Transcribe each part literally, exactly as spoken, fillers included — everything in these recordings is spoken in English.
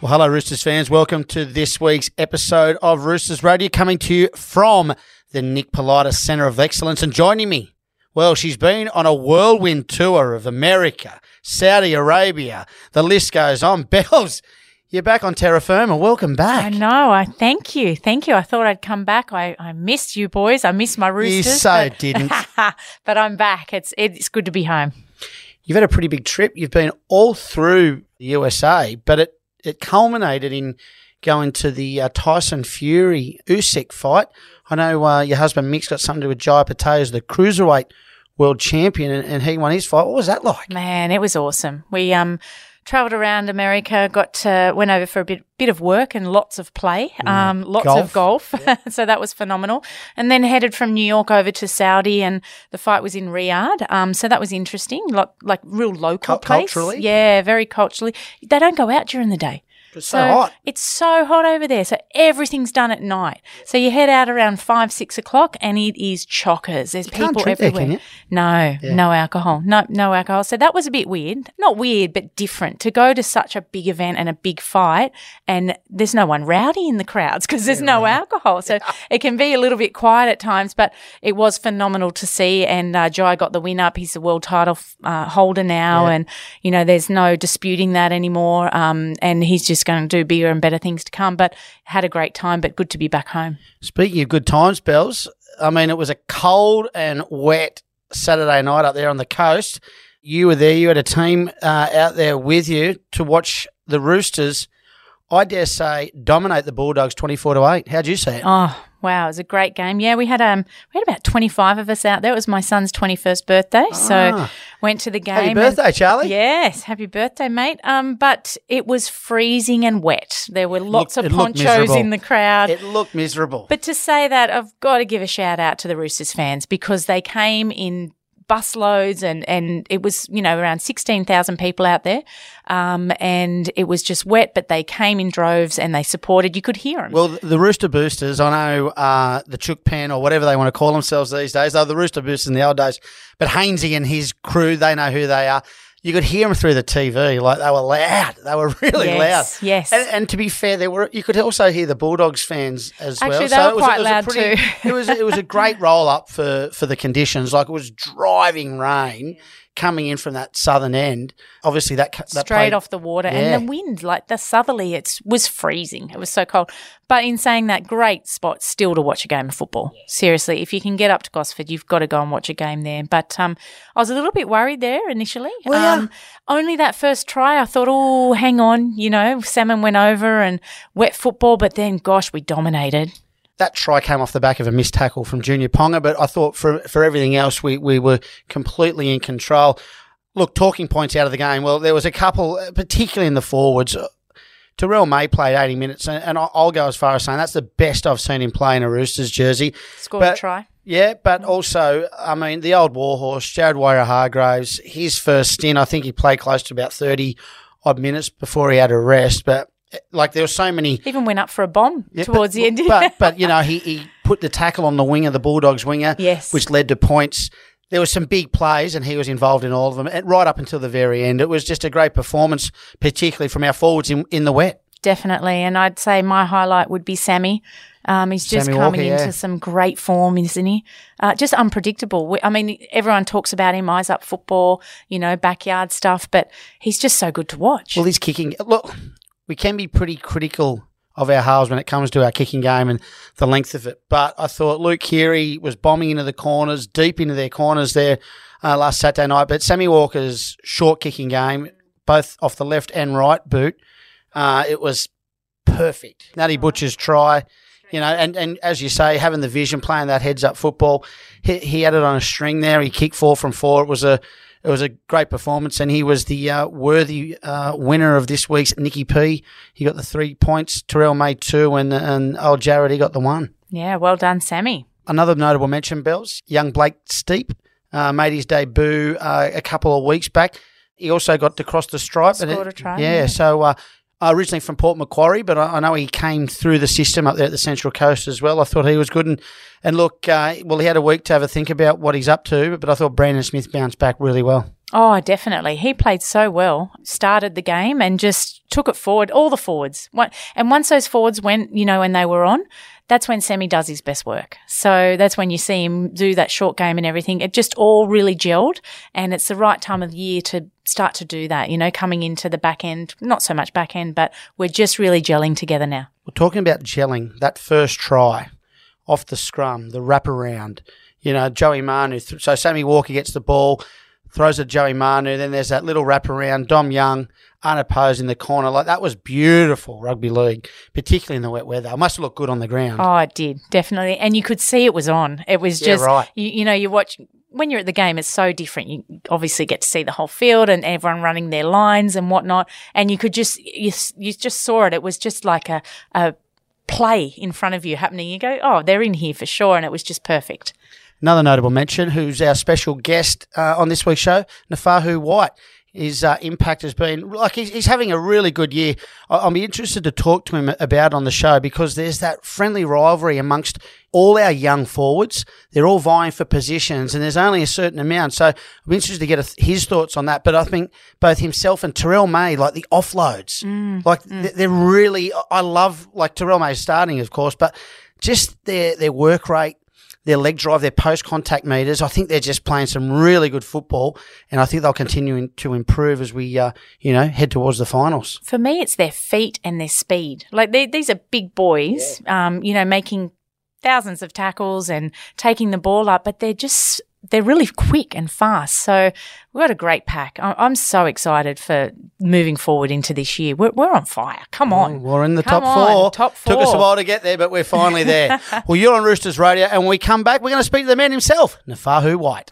Well, hello, Roosters fans. Welcome to this week's episode of Roosters Radio, coming to you from the Nick Politis Centre of Excellence. And joining me, well, she's been on a whirlwind tour of America, Saudi Arabia. The list goes on. Bells, you're back on terra firma. Welcome back. I know. I thank you. Thank you. I thought I'd come back. I, I missed you boys. I missed my Roosters. You so but, didn't. But I'm back. It's it's good to be home. You've had a pretty big trip. You've been all through the U S A, but it, it culminated in going to the uh, Tyson Fury Usyk fight. I know uh, your husband Mick's got something to do with Jai Patel, the cruiserweight world champion, and, and he won his fight. What was that like? Man, it was awesome. We um travelled around America, got uh, went over for a bit bit of work and lots of play, um, lots golf. of golf. Yeah. So that was phenomenal. And then headed from New York over to Saudi, and the fight was in Riyadh. Um, so that was interesting, like, like real local Cult- place. culturally? Yeah, very culturally. They don't go out during the day. It's so hot. It's so hot over there. So everything's done at night. So you head out around five, six o'clock and it is chockers. There's You can't people drink there, everywhere. can you? No, Yeah. no alcohol. No, no alcohol. So that was a bit weird. Not weird, but different to go to such a big event and a big fight and there's no one rowdy in the crowds because there's no alcohol. So it can be a little bit quiet at times, but it was phenomenal to see. And uh, Jai got the win up. He's the world title uh, holder now. Yeah. And, you know, there's no disputing that anymore. Um, and he's just going to do bigger and better things to come, but had a great time, but good to be back home. Speaking of good times, Bells, I mean, it was a cold and wet Saturday night up there on the coast. You were there. You had a team uh, out there with you to watch the Roosters, I dare say, dominate the Bulldogs twenty-four to eight. How'd you see it? Oh, wow. It was a great game. Yeah, we had um we had about twenty-five of us out there. It was my son's twenty-first birthday. So Ah. went to the game. Happy and- birthday, Charlie. Yes, happy birthday, mate. Um, but it was freezing and wet. There were lots looked- of it looked ponchos miserable. in the crowd. It looked miserable. But to say that, I've got to give a shout out to the Roosters fans because they came in busloads and, and it was, you know, around sixteen thousand people out there. Um, and it was just wet, but they came in droves and they supported. You could hear them. Well, the Rooster Boosters, I know uh, the Chook Pen or whatever they want to call themselves these days, they're the Rooster Boosters in the old days, but Hainsey and his crew, they know who they are. You could hear them through the T V, like they were loud. They were really Yes, loud. yes. And, and to be fair, there were you could also hear the Bulldogs fans as well. Actually, they so were it was, quite it was loud a pretty, too. it was it was a great roll up for for the conditions. Like it was driving rain coming in from that southern end. Obviously, that that Straight played, off the water. Yeah. And the wind, like the southerly, it was freezing. It was so cold. But in saying that, great spot still to watch a game of football. Seriously, if you can get up to Gosford, you've got to go and watch a game there. But um, I was a little bit worried there initially. Well, yeah. um, only that first try, I thought, oh, hang on, you know, salmon went over and wet football. But then, gosh, we dominated. That try came off the back of a missed tackle from Junior Ponga, but I thought for for everything else, we, we were completely in control. Look, talking points out of the game. Well, there was a couple, particularly in the forwards. Terrell May played eighty minutes, and, and I'll go as far as saying that's the best I've seen him play in a Roosters jersey. Scored But- a try. Yeah, but also, I mean, the old warhorse, Jared Waerea-Hargreaves, his first stint, I think he played close to about thirty-odd minutes before he had a rest, but like there were so many... Even went up for a bomb Yeah, towards but, the end. But, but, you know, he, he put the tackle on the winger, the Bulldogs winger, Yes. which led to points. There were some big plays and he was involved in all of them, and right up until the very end. It was just a great performance, particularly from our forwards in, in the wet. Definitely. And I'd say my highlight would be Sammy. Um, he's just Sammy coming Walker, into yeah. some great form, isn't he? Uh, just unpredictable. We, I mean, everyone talks about him, eyes up football, you know, backyard stuff, but he's just so good to watch. Well, he's kicking. Look, we can be pretty critical of our halves when it comes to our kicking game and the length of it. But I thought Luke Keary was bombing into the corners, deep into their corners there uh, last Saturday night. But Sammy Walker's short kicking game, both off the left and right boot, uh, it was perfect. Natty Butcher's try, you know, and, and as you say, having the vision, playing that heads-up football, he, he had it on a string there. He kicked four from four. It was a It was a great performance, and he was the uh, worthy uh, winner of this week's Nicky P. He got the three points. Terrell made two, and and old Jared, he got the one. Yeah, well done, Sammy. Another notable mention, Bells, young Blake Steep uh, made his debut uh, a couple of weeks back. He also got to cross the stripe. Scored and it, a try, Yeah, yeah. so uh, originally from Port Macquarie, but I, I know he came through the system up there at the Central Coast as well. I thought he was good. And, and look, uh, well, he had a week to have a think about what he's up to, but I thought Brandon Smith bounced back really well. Oh, definitely. He played so well, started the game and just took it forward, all the forwards. And once those forwards went, you know, when they were on, that's when Semi does his best work. So that's when you see him do that short game and everything. It just all really gelled, and it's the right time of the year to start to do that, you know, coming into the back end, not so much back end, but we're just really gelling together now. We're talking about gelling, that first try off the scrum, the wraparound, you know, Joey Manu. So Sammy Walker gets the ball, throws it to Joey Manu, then there's that little wraparound, Dom Young unopposed in the corner. Like, that was beautiful rugby league, particularly in the wet weather. It must have looked good on the ground. Oh, it did, definitely. And you could see it was on. It was just, yeah, right. you, you know, you watch, when you're at the game, it's so different. You obviously get to see the whole field and everyone running their lines and whatnot. And you could just, you, you just saw it. It was just like a, a play in front of you happening. You go, oh, they're in here for sure. And it was just perfect. Another notable mention, who's our special guest uh, on this week's show, Nafahu White. His uh, impact has been, like, he's, he's having a really good year. I, I'll be interested to talk to him about on the show, because there's that friendly rivalry amongst all our young forwards. They're all vying for positions, and there's only a certain amount. So I'm interested to get a, his thoughts on that. But I think both himself and Terrell May, like the offloads, mm, like mm. they're really, I love, like Terrell May starting, of course, but just their, their work rate, their leg drive, their post-contact meters. I think they're just playing some really good football, and I think they'll continue to improve as we, uh, you know, head towards the finals. For me, it's their feet and their speed. Like, these are big boys, yeah. um, you know, making thousands of tackles and taking the ball up, but they're just, they're really quick and fast. So we've got a great pack. I'm so excited for moving forward into this year. We're, we're on fire. Come on. Well, we're in the Come top on. four. Top four. Took us a while to get there, but we're finally there. Well, you're on Roosters Radio, and when we come back, we're going to speak to the man himself, Nafahu White.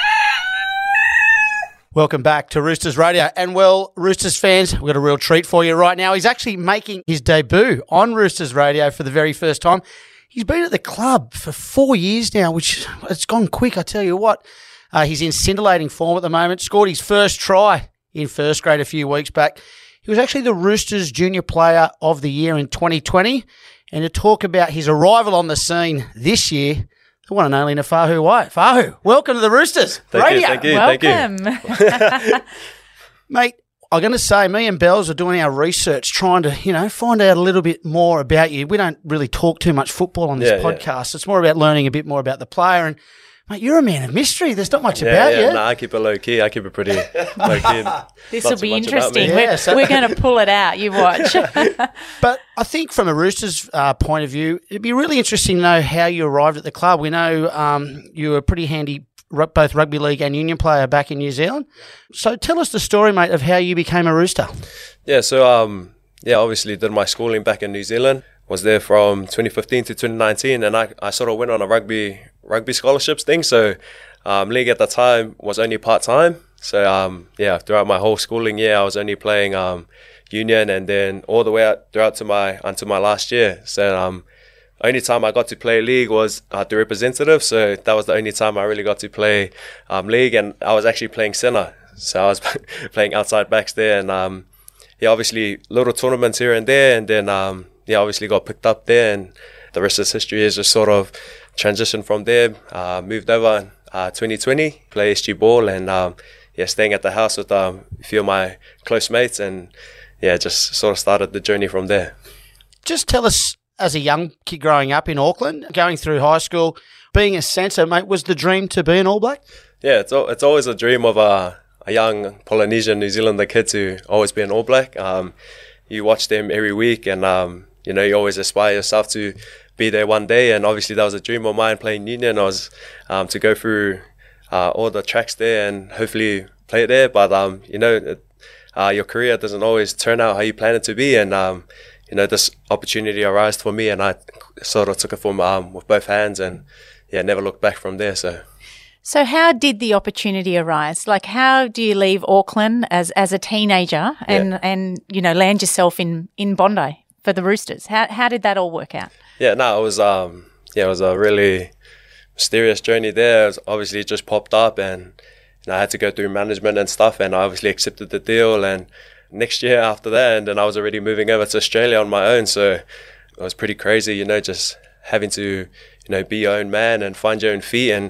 Welcome back to Roosters Radio. And, well, Roosters fans, we've got a real treat for you right now. He's actually making his debut on Roosters Radio for the very first time. He's been at the club for four years now, which it's gone quick, I tell you what. Uh, he's in scintillating form at the moment. Scored his first try in first grade a few weeks back. He was actually the Roosters Junior Player of the Year in twenty twenty. And to talk about his arrival on the scene this year, the one and only Nafahu White. Fahu, welcome to the Roosters Thank Radio. You, thank you, welcome. thank you. Mate, I'm going to say, me and Bells are doing our research, trying to, you know, find out a little bit more about you. We don't really talk too much football on this yeah, podcast. Yeah. It's more about learning a bit more about the player. And, mate, you're a man of mystery. There's not much yeah, about yeah. you. No, I keep it low key. I keep it pretty low key. This will be interesting. Yeah, We're, so- we're going to pull it out. You watch. But I think from a Roosters uh, point of view, it'd be really interesting to know how you arrived at the club. We know um, you were a pretty handy both rugby league and union player back in New Zealand. So tell us the story, mate, of how you became a Rooster. Yeah, so um, yeah, obviously did my schooling back in New Zealand. Was there from twenty fifteen to twenty nineteen, and I, I sort of went on a rugby rugby scholarships thing. So um, league at the time was only part time. So um, yeah, throughout my whole schooling year, I was only playing um, union, and then all the way out throughout to my until my last year. So um. Only time I got to play league was uh, the representative, so that was the only time I really got to play um, league, and I was actually playing centre, so I was playing outside backs there, and um, yeah, obviously little tournaments here and there, and then um, yeah, obviously got picked up there, and the rest of history is just sort of transitioned from there. Uh, moved over uh, twenty twenty, play S G ball, and um, yeah, staying at the house with um, a few of my close mates, and yeah, just sort of started the journey from there. Just tell us, as a young kid growing up in Auckland, going through high school, being a centre, mate, was the dream to be an All Black? Yeah, it's it's always a dream of a, a young Polynesian, New Zealander kid to always be an All Black. Um, you watch them every week, and um, you know, you always aspire yourself to be there one day. And obviously, that was a dream of mine playing union. I was um, to go through uh, all the tracks there and hopefully play there. But um, you know, it, uh, your career doesn't always turn out how you plan it to be, and um, you know, this opportunity arose for me, and I sort of took it from um, with both hands, and yeah, never looked back from there. So, so how did the opportunity arise? Like, how do you leave Auckland as as a teenager and yeah. and you know land yourself in, in Bondi for the Roosters? How how did that all work out? Yeah, no, it was um yeah, it was a really mysterious journey there. It was obviously it just popped up, and you know, I had to go through management and stuff, and I obviously accepted the deal. And next year after that, and then I was already moving over to Australia on my own, so it was pretty crazy, you know, just having to, you know, be your own man and find your own feet, and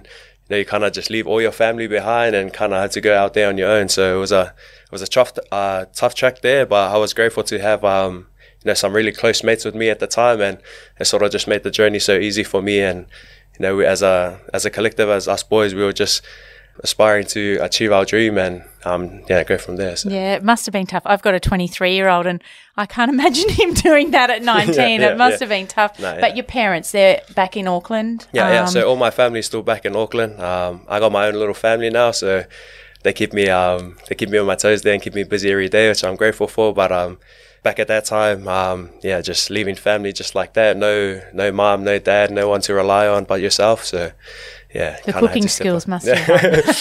you know, you kind of just leave all your family behind and kind of had to go out there on your own. So it was a it was a tough uh, tough track there, but I was grateful to have um, you know, some really close mates with me at the time, and it sort of just made the journey so easy for me. And you know, we, as a as a collective, as us boys, we were just aspiring to achieve our dream and um, yeah, go from there. So. Yeah, it must have been tough. I've got a twenty-three-year-old and I can't imagine him doing that at nineteen. yeah, yeah, it must yeah. have been tough. No, yeah. But your parents, they're back in Auckland? Yeah, yeah. Um, So all my family's still back in Auckland. Um, I got my own little family now, so they keep me um, they keep me on my toes there and keep me busy every day, which I'm grateful for. But um, back at that time, um, yeah, just leaving family just like that. No, no mom, no dad, no one to rely on but yourself. So. Yeah, the kinda cooking had to step skills up. must have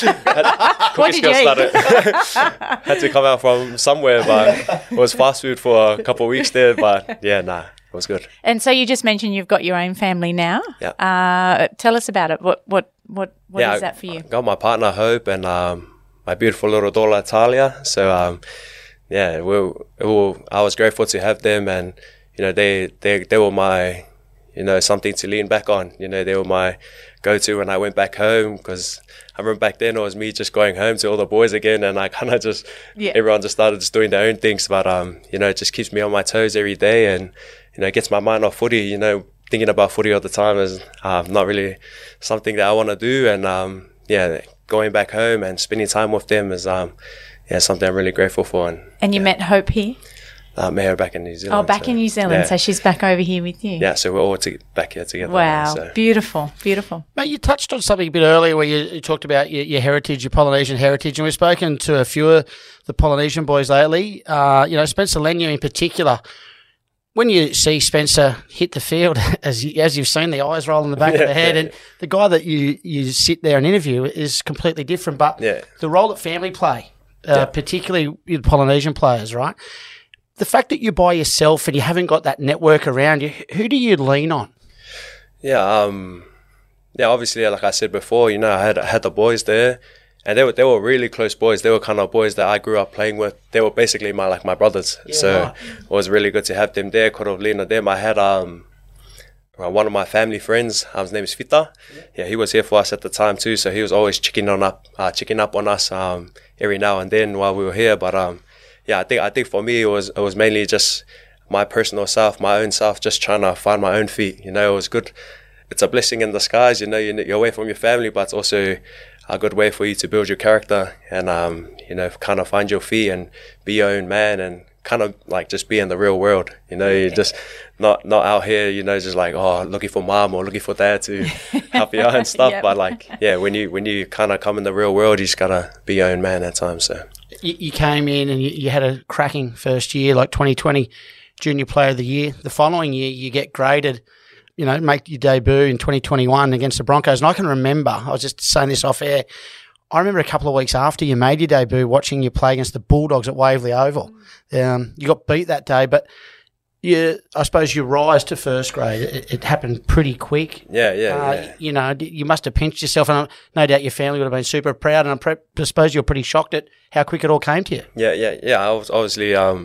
helped. What did you eat? Started, had to come out from somewhere, but it was fast food for a couple of weeks there. But yeah, nah, it was good. And so you just mentioned you've got your own family now. Yeah. Uh, tell us about it. What what what what yeah, is that for you? I got my partner Hope and um, my beautiful little daughter Talia. So um, yeah, we, we, I was grateful to have them, and you know, they they they were my, you know, something to lean back on. You know, they were my go-to when I went back home, because I remember back then it was me just going home to all the boys again, and I kind of just Yeah. everyone just started just doing their own things. But um, you know, it just keeps me on my toes every day, and you know, it gets my mind off footy. You know, thinking about footy all the time is uh, not really something that I want to do, and um, yeah, going back home and spending time with them is um, yeah, something I'm really grateful for. And And you yeah. met Hope here? Uh, met her back in New Zealand. Oh, back so, in New Zealand. yeah. So she's back over here with you. Yeah, so we're all to, back here together. Wow. now, so. Beautiful. Beautiful. Mate, you touched on something a bit earlier where you, you talked about your, your heritage, your Polynesian heritage, and we've spoken to a few of the Polynesian boys lately. Uh, you know, Spencer Leniu in particular. When you see Spencer hit the field, as you, as you've seen, the eyes roll in the back of the head, and the guy that you, you sit there and interview is completely different. But Yeah. the role that family play, uh, Yeah. particularly with Polynesian players, right? The fact that you're by yourself and you haven't got that network around you, who do you lean on? Yeah, um, yeah. Obviously, like I said before, you know, I had I had the boys there, and they were they were really close boys. They were kind of boys that I grew up playing with. They were basically my like my brothers. so right. it was really good to have them there. Could have leaned on them. I had um, uh, one of my family friends. Uh, his name is Fita. Yeah, he was here for us at the time too. So he was always checking on up, uh, checking up on us um, every now and then while we were here. But um, yeah, I think I think for me it was it was mainly just my personal self, my own self, just trying to find my own feet. You know, it was good. It's a blessing in disguise. You know, you're away from your family, but it's also a good way for you to build your character and um, you know, kind of find your feet and be your own man and kind of like just be in the real world. You know, you're just not not out here, you know, just like, oh, looking for mom or looking for dad to help you out and stuff. Yep. But like, yeah, when you when you kind of come in the real world, you just gotta be your own man at times. So You, you came in and you, you had a cracking first year, like twenty twenty Junior Player of the Year. The following year, you get graded, you know, make your debut in twenty twenty-one against the Broncos. And I can remember, I was just saying this off air, I remember a couple of weeks after you made your debut watching you play against the Bulldogs at Waverley Oval. Um, you got beat that day, but you, I suppose your rise to first grade, it, it happened pretty quick. yeah, yeah, Uh, yeah. You know, you must have pinched yourself, and no doubt your family would have been super proud. And I'm pre- I suppose you're pretty shocked at how quick it all came to you. Yeah, yeah, yeah. I was obviously um,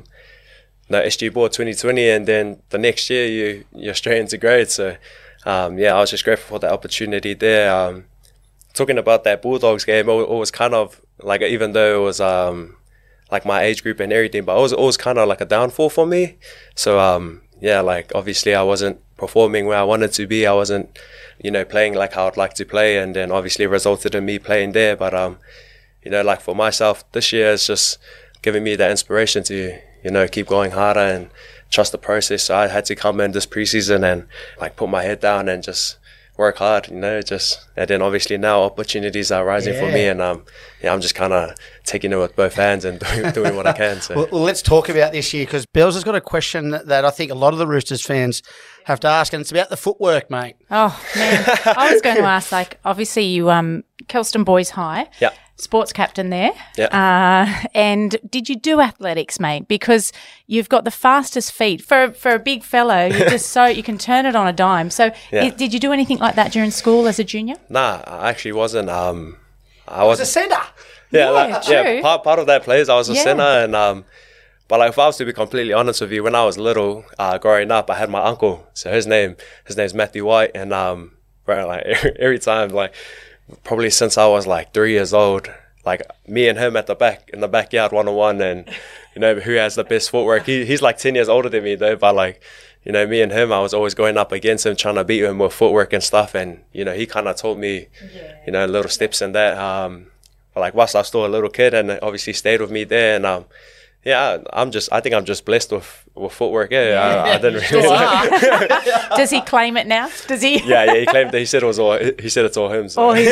no S G board twenty twenty, and then the next year you you're straight into grade. So um, yeah, I was just grateful for the opportunity there. Um, talking about that Bulldogs game, it was, it was kind of like, even though it was um, like my age group and everything, but it was always kind of like a downfall for me. So um, yeah, like obviously I wasn't performing where I wanted to be. I wasn't, you know, playing like how I'd like to play, and then obviously it resulted in me playing there. But um, you know, like for myself, this year it's just giving me that inspiration to, you know, keep going harder and trust the process. So I had to come in this preseason and like put my head down and just work hard, you know, just, and then obviously now opportunities are rising for me, Yeah. and um, yeah, I'm just kind of taking it with both hands and doing, doing what I can. So Well, well, let's talk about this year, because Bells has got a question that I think a lot of the Roosters fans have to ask, and it's about the footwork, mate. Oh, man. I was going to ask, like, obviously you, um, Kelston Boys High. yeah, Sports captain there. Yeah. Uh, and did you do athletics, mate? Because you've got the fastest feet. For for a big fellow, you're just so, you can turn it on a dime. So Yeah. i- did you do anything like that during school as a junior? nah, I actually wasn't. Um, I As a was centre. yeah, Yeah, like, true. yeah. Part part of that plays, I was a Yeah. center, and um, but like if I was to be completely honest with you, when I was little, uh, growing up, I had my uncle. So his name, his name's Matthew White, and um, bro, like every, every time, like probably since I was like three years old. Like me and him at the back in the backyard one on one, and you know who has the best footwork. He he's like ten years older than me though, but like you know me and him, I was always going up against him, trying to beat him with footwork and stuff. And you know he kind of taught me, yeah. you know, little steps in that. Um, but like whilst I was still a little kid, and obviously stayed with me there, and um. Yeah, I'm just. I think I'm just blessed with, with footwork. Yeah, yeah. I, I didn't really. Does he claim it now? Does he? yeah, yeah. He claimed that he said it was all. He said it's all him. So. Oh, he's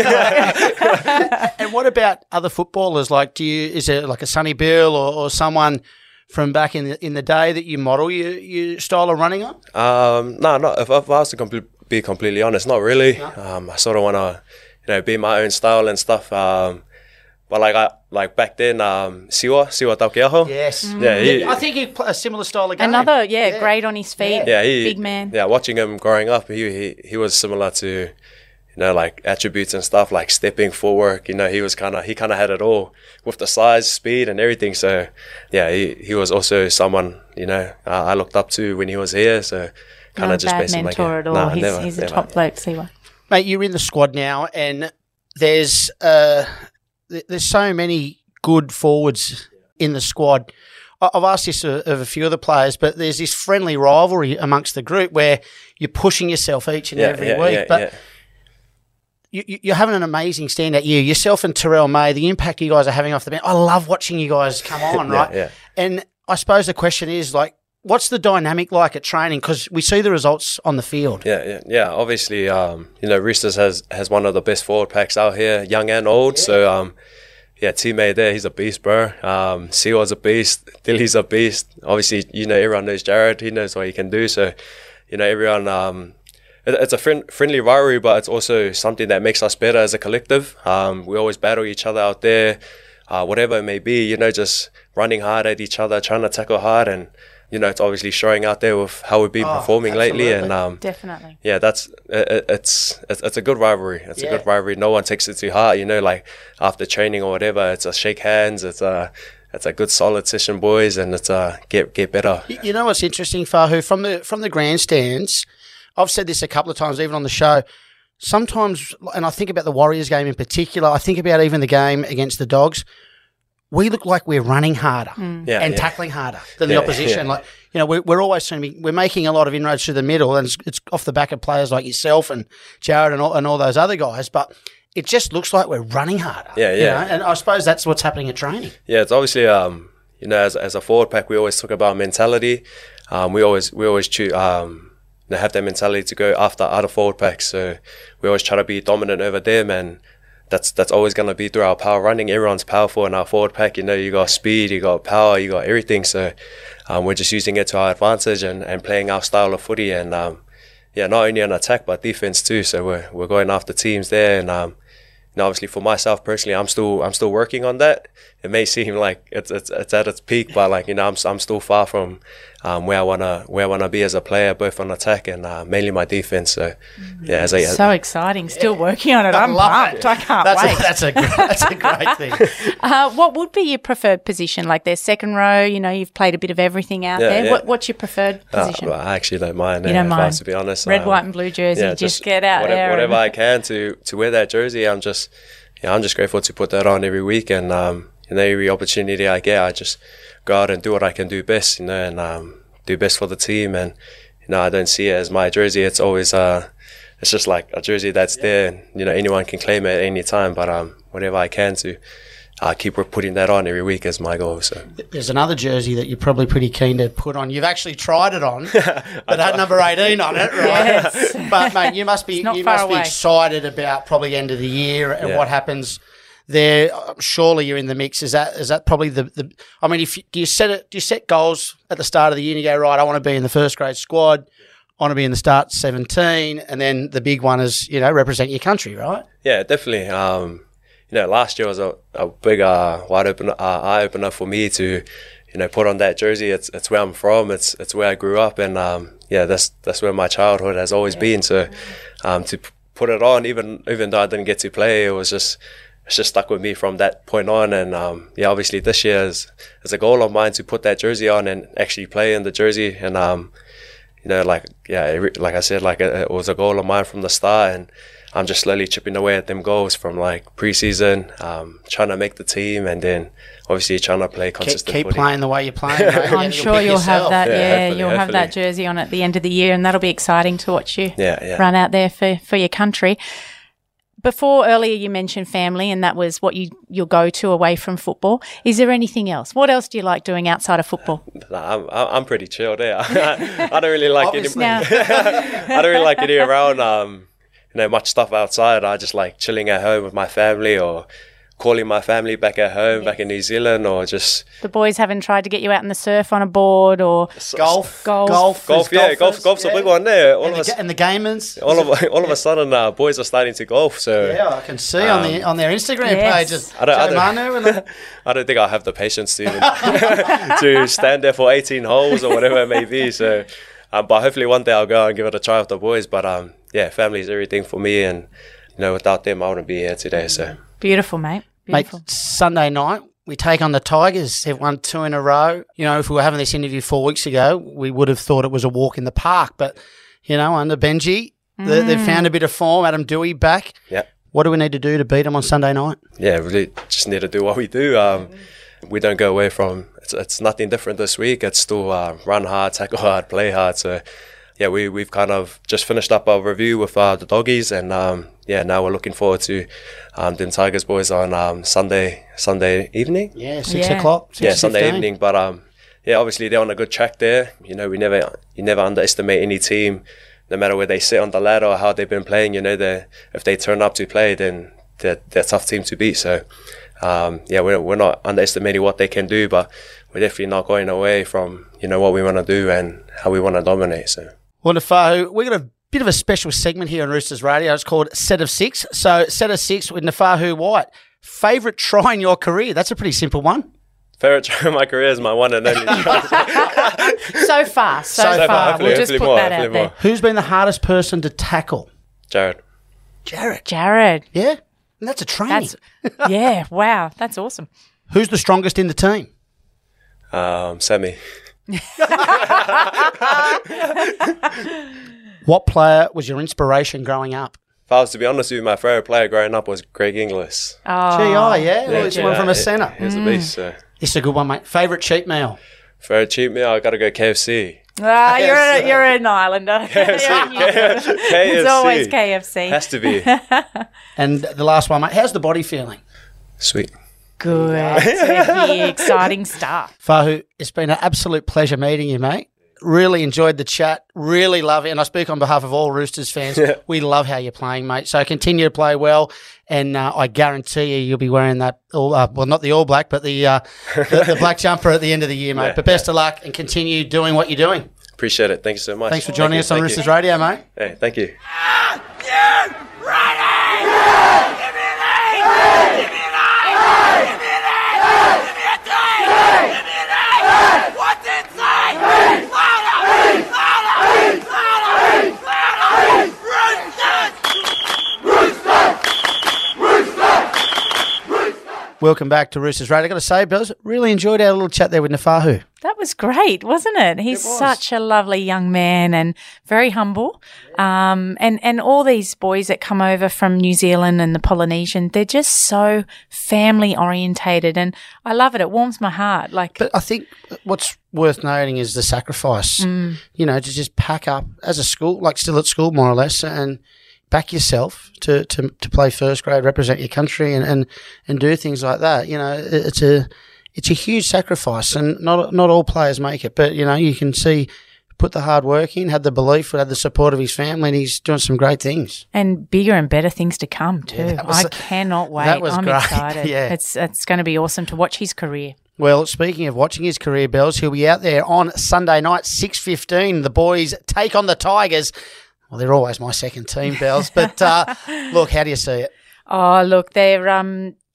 And what about other footballers? Like, do you is it like a Sonny Bill or, or someone from back in the in the day that you model your your style of running on? Um, no, not if, if I was to com- be completely honest, not really. No. Um, I sort of want to, you know, be my own style and stuff. Um, But like I like back then, um, Siwa Siwa Taukeaho. Yes, mm. yeah. He, I think he played a similar style of game. Another, yeah, yeah. great on his feet. Yeah, he, big man. Yeah, watching him growing up, he, he he was similar to, you know, like attributes and stuff like stepping, footwork. You know, he was kind of he kind of had it all with the size, speed, and everything. So yeah, he he was also someone you know uh, I looked up to when he was here. So kind of just bad mentor like, at all. Nah, he's never, he's never. a top bloke, Siwa. Mate, you're in the squad now, and there's uh. There's so many good forwards in the squad. I've asked this of a few other players, but there's this friendly rivalry amongst the group where you're pushing yourself each and yeah, every yeah, week. Yeah, but yeah. You, you're having an amazing standout year. Yourself and Terrell May, the impact you guys are having off the bench. I love watching you guys come on, yeah, right? Yeah. And I suppose the question is, like, what's the dynamic like at training? Because we see the results on the field. Yeah, yeah, yeah. Obviously, um, you know, Roosters has, has one of the best forward packs out here, young and old. Yeah. So, um, yeah, teammate there, he's a beast, bro. Um, Siwa's a beast. Dilly's a beast. Obviously, you know, everyone knows Jared. He knows what he can do. So, you know, everyone, um, it, it's a friend, friendly rivalry, but it's also something that makes us better as a collective. Um, we always battle each other out there, uh, whatever it may be, you know, just running hard at each other, trying to tackle hard, and you know, it's obviously showing out there with how we've been oh, performing absolutely. lately, and um, definitely, yeah, that's it, it's, it's it's a good rivalry. It's yeah. a good rivalry. No one takes it too hard, you know. Like after training or whatever, it's a shake hands. It's a it's a good solid session, boys, and it's a get get better. You know what's interesting, Fahu, from the from the grandstands, I've said this a couple of times, even on the show. Sometimes, and I think about the Warriors game in particular. I think about even the game against the Dogs. We look like we're running harder mm. yeah, and yeah. tackling harder than yeah, the opposition. Yeah. Like, you know, we're, we're always going to be, we're making a lot of inroads through the middle, and it's, it's off the back of players like yourself and Jared and all, and all those other guys. But it just looks like we're running harder. Yeah, yeah. You know? And I suppose that's what's happening at training. Yeah, it's obviously, um, you know, as as a forward pack, we always talk about mentality. Um, we always we always choose, um, you know, have that mentality to go after other forward packs. So we always try to be dominant over them, and That's that's always going to be through our power running. Everyone's powerful in our forward pack. You know, you got speed, you got power, you got everything. So um, we're just using it to our advantage and, and playing our style of footy. And um, yeah, not only on attack but defense too. So we're we're going after teams there. And um, you know, obviously for myself personally, I'm still I'm still working on that. It may seem like it's it's, it's at its peak, but like you know, I'm I'm still far from um, where I wanna where I wanna be as a player, both on attack and uh, mainly my defense. So yeah, as I so exciting, still working on it. I'm pumped. It. I can't that's wait. A, that's a that's a great thing. uh, what would be your preferred position? Like their second row, you know, you've played a bit of everything out yeah, there. Yeah. What what's your preferred position? Uh, well, I actually don't mind. You don't if mind. I have to be honest, red, um, white, and blue jersey. Yeah, just, just get out whatever, there. Whatever and... I can to to wear that jersey. I'm just yeah, I'm just grateful to put that on every week, and um, you know, every opportunity I get, I just go out and do what I can do best, you know, and um, do best for the team. And you know, I don't see it as my jersey. It's always uh, it's just like a jersey that's yeah. there, and you know, anyone can claim it at any time. But um, whatever I can to. I keep putting that on every week as my goal. So there's another jersey that you're probably pretty keen to put on. You've actually tried it on, but had number eighteen on it, right? Yes. But mate, you must be you must away. be excited about probably end of the year and yeah. what happens there. Surely you're in the mix. Is that is that probably the, the I mean, if you, do you set it? Do you set goals at the start of the year and you go, right, I want to be in the first grade squad. I want to be in the start seventeen, and then the big one is, you know, represent your country, right? Yeah, definitely. Um, You know, last year was a, a big uh, wide open uh, eye opener for me to, you know, put on that jersey. It's it's where I'm from. It's it's where I grew up, and um, yeah, that's that's where my childhood has always been. So, um, to p- put it on, even even though I didn't get to play, it was just it's just stuck with me from that point on. And um, yeah, obviously this year is is a goal of mine to put that jersey on and actually play in the jersey. And um, you know, like yeah, every, like I said, like it, it was a goal of mine from the start, and I'm just slowly chipping away at them goals from like preseason, um, trying to make the team, and then obviously trying to play consistent Keep, keep footy. playing the way you're playing. Mate. I'm Yeah, sure pick you'll have yourself. that. Yeah, Yeah, hopefully, you'll have that hopefully. jersey on at the end of the year, and that'll be exciting to watch you Yeah, yeah. run out there for, for your country. Before earlier, you mentioned family, and that was what you you'll go to away from football. Is there anything else? What else do you like doing outside of football? Nah, I'm I'm pretty chill there. I, I don't really like any, Obviously. Now, I don't really like getting around um you know much stuff outside. I just like chilling at home with my family, or calling my family back at home, back in New Zealand, or just the boys haven't tried to get you out in the surf on a board or Golf, Golf. golf, golf. Yeah, golf. golfers, Golf's a yeah. big one there. All And of the, us, ga- and the gamers. all of all of a sudden, uh, boys are starting to golf. So Yeah, I can see on the on their Instagram Yes. pages. I don't- I Joe don't- Manu and the- I don't think I have the patience to even to stand there for eighteen holes or whatever it may be. So, um, but hopefully one day I'll go and give it a try with the boys. But um, yeah, family is everything for me, and you know, without them, I wouldn't be here today. So Beautiful, mate. Mate, Beautiful. Sunday night, we take on the Tigers. They've won two in a row. You know, if we were having this interview four weeks ago, we would have thought it was a walk in the park. But, you know, under Benji, they, they've found a bit of form. Adam Dewey back. yeah. What do we need to do to beat them on Sunday night? Yeah, really just need to do what we do. Um, we don't go away from it's, it's nothing different this week. It's still uh, run hard, tackle hard, play hard. So yeah, we we've kind of just finished up our review with uh, the doggies, and um, yeah, now we're looking forward to um, them Tigers boys on um, Sunday Sunday evening. Yeah, six Yeah. o'clock. Yeah, six Sunday fifteen. evening. But um, yeah, obviously they're on a good track there. You know, we never you never underestimate any team, no matter where they sit on the ladder or how they've been playing. You know, they if they turn up to play, then they're, they're a tough team to beat. So um, yeah, we're we're not underestimating what they can do, but we're definitely not going away from you know what we want to do and how we want to dominate. So. Well, Nafahu, we've got a bit of a special segment here on Roosters Radio. It's called Set of Six. So, Set of Six with Nafahu White. Favourite try in your career? That's a pretty simple one. Favorite try of my career is my one and only try. So far, so, So far. far. Hopefully- we'll just hopefully put more, that out hopefully there. more. Who's been the hardest person to tackle? Jared. Jared. Jared. Yeah? And that's a training. That's yeah. Wow, that's awesome. Who's the strongest in the team? Um, Sammy. What player was your inspiration growing up? If I was to be honest with you, my favorite player growing up was Greg Inglis. Oh, G I, yeah? Well, it's Yeah, one from a he- centre. He's a beast. So. This is a good one, mate. Favourite cheap meal? Favorite cheap meal, I gotta go K F C. Ah, you're Yes. a, you're an islander. K F C. it's K F C. always K F C. Has to be. And the last one, mate. How's the body feeling? Sweet. Good to hear. Exciting stuff. Fahu, it's been an absolute pleasure meeting you, mate. Really enjoyed the chat. Really love it. And I speak on behalf of all Roosters fans. Yeah. We love how you're playing, mate. So continue to play well. And uh, I guarantee you, you'll be wearing that, all, uh, well, not the all black, but the, uh, the the black jumper at the end of the year, mate. Yeah, But best of luck and continue doing what you're doing. Appreciate it. Thank you so much. Thanks for joining Thank us you, on thank you. Roosters Radio, mate. Hey, thank you. Welcome back to Roosters Radio. I got to say, Bells, really enjoyed our little chat there with Nafahu. That was great, wasn't it? He's It was. such a lovely young man and very humble. Um, and, and all these boys that come over from New Zealand and the Polynesian, they're just so family orientated. And I love it. It warms my heart. Like, But I think what's worth noting is the sacrifice, Mm. you know, to just pack up as a school, like still at school more or less, and back yourself to, to, to play first grade, represent your country and, and, and do things like that. You know, it- it's a it's a huge sacrifice, and not not all players make it. But, you know, you can see, put the hard work in, had the belief, had the support of his family, and he's doing some great things. and bigger and better things to come too. that was- I cannot wait. that was I'm great. excited. Yeah. It's, it's going to be awesome to watch his career. Well, speaking of watching his career, Bells, he'll be out there on Sunday night, six fifteen. The boys take on the Tigers. Well, they're always my second team, Bells. But, uh, look, how do you see it? Oh, look, they're. Um,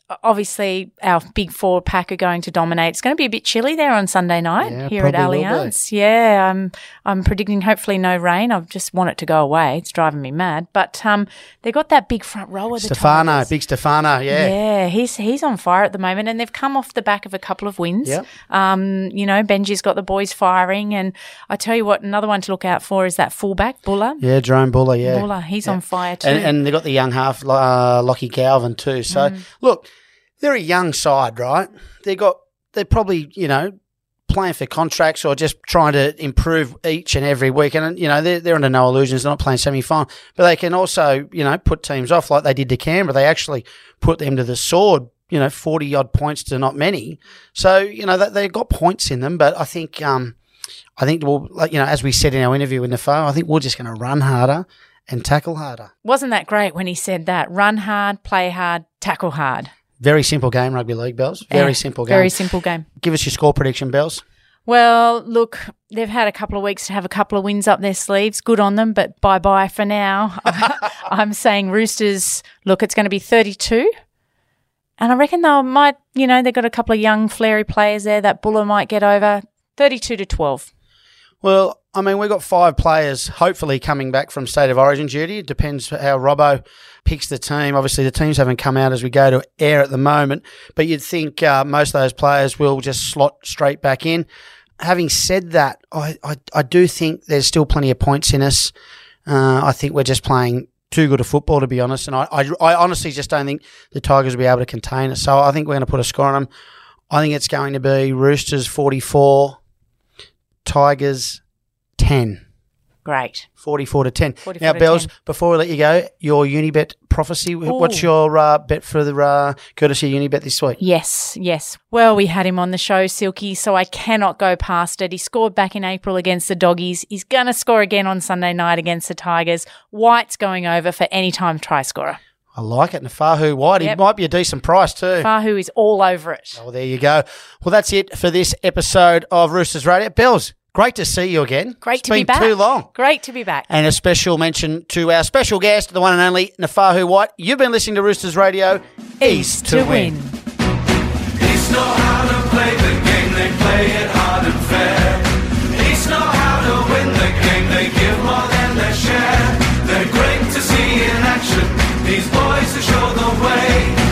obviously our big forward pack are going to dominate. It's going to be a bit chilly there on Sunday night Yeah, here at probably will be. Allianz. Yeah, I'm I'm predicting hopefully no rain. I just want it to go away. It's driving me mad. But um, they got that big front row of the Stefano, Tigers. big Stefano, yeah. Yeah, he's he's on fire at the moment, and they've come off the back of a couple of wins. Yep. Um, you know, Benji's got the boys firing, and I tell you what, another one to look out for is that fullback Buller. Yeah, Jerome Buller, yeah. Buller, he's on fire too. And, and they've got the young half, uh, Lockie Galvin, too. So, Mm. look, they're a young side, right? They got, they're probably, you know, playing for contracts or just trying to improve each and every week. And, you know, they're, they're under no illusions. They're not playing semi-final. But they can also, you know, put teams off like they did to Canberra. They actually put them to the sword, you know, forty-odd points to not many. So, you know, they, they've got points in them. But I think, um, I think, we'll, like, you know, as we said in our interview with Nafo, I think we're just going to run harder and tackle harder. Wasn't that great when he said that? Run hard, play hard, tackle hard. Very simple game, rugby league, Bells. Very Yeah, simple game. Very simple game. Give us your score prediction, Bells. Well, look, they've had a couple of weeks to have a couple of wins up their sleeves. Good on them, but bye-bye for now. I'm saying Roosters, look, it's going to be thirty-two. And I reckon they might, you know, they've got a couple of young, flary players there that Buller might get over. thirty-two to twelve. Well, I mean, we've got five players hopefully coming back from State of Origin duty. It depends how Robbo picks the team. Obviously, the teams haven't come out as we go to air at the moment, but you'd think uh, most of those players will just slot straight back in. Having said that, I, I, I do think there's still plenty of points in us. Uh, I think we're just playing too good a football, to be honest, and I, I, I honestly just don't think the Tigers will be able to contain us. So I think we're going to put a score on them. I think it's going to be Roosters forty-four, Tigers ten. Great. forty-four to ten. forty-four Now, to Bells, ten. before we let you go, your Unibet prophecy. What's Ooh. your uh, bet for the uh, courtesy of Unibet this week? Yes, yes. Well, we had him on the show, Silky, so I cannot go past it. He scored back in April against the Doggies. He's going to score again on Sunday night against the Tigers. White's going over for any time try scorer. I like it. Nafahu White. Yep. He might be a decent price too. Fahu is all over it. Oh, there you go. Well, that's it for this episode of Roosters Radio. Bells, great to see you again. Great It's to be been back. too long. Great to be back. And a special mention to our special guest, the one and only Nafahu White. You've been listening to Roosters Radio, East, to, win. East know how to play the game, they play it hard and fair. East know how to win the game, they give more than their share. They're great to see in action, these boys who show the way.